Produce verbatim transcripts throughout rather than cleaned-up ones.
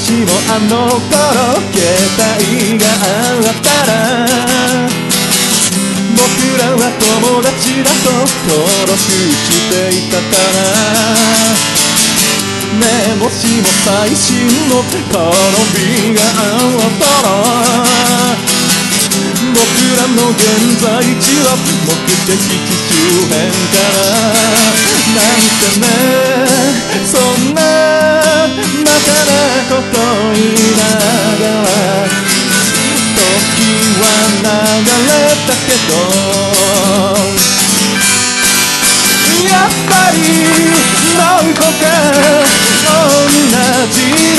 しもあの頃携帯があったら僕らは友達だと登録していたからねえ、もしも最新のカロリーがあったら僕らの現在地は目的地周辺からなんてね、そんなバカなこと言いながら時は流れたけどやっぱりどこか同じで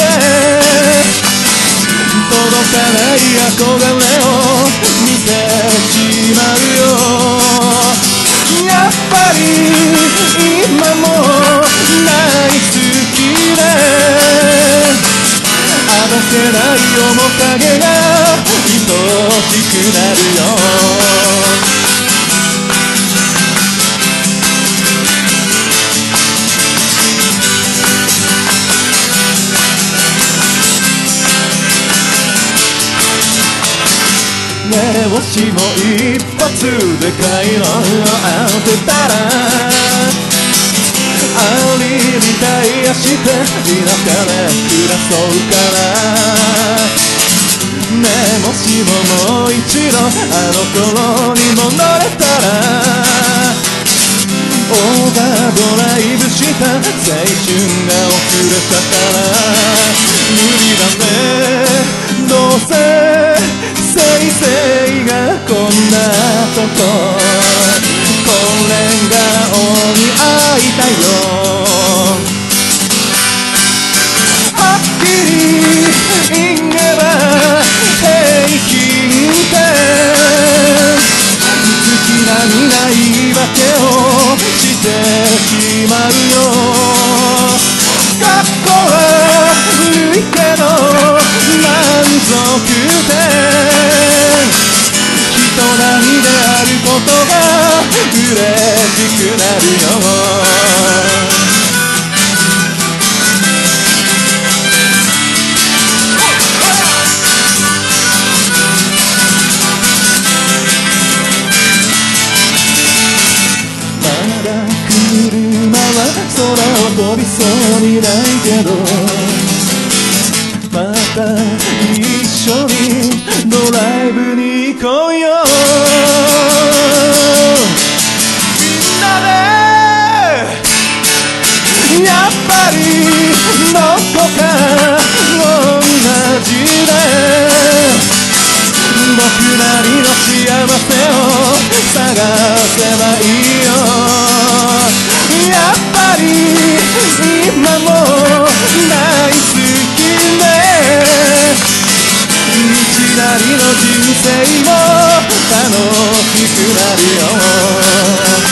届かない憧れを見てしまうよ。やっぱり今も大好きであどけない面影が愛しくなるよ。ねえ、もしも一発で回路を当てたらありリタイアして田舎で暮らそうからねえ、もしももう一度あの頃に戻れたらオーバードライブした青春が遅れたから無理だね、どうせ先生がこんなとここれが青に会いたいよ。はっきり言えば平均って月並みな言い訳をしてしまうよ。かっこ悪いけど満足点人並みであることが嬉しくなるよ。まだ車は空を飛びそうにないけどまた一緒にドライブに行こうよ。みんなでやっぱりどこか同じで僕なりの幸せを探せばいいよ。やっぱり今も大好きね、道なりの人生も楽しくなるよ。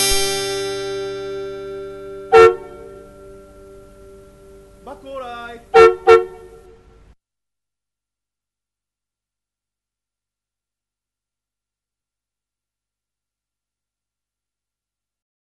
バコライ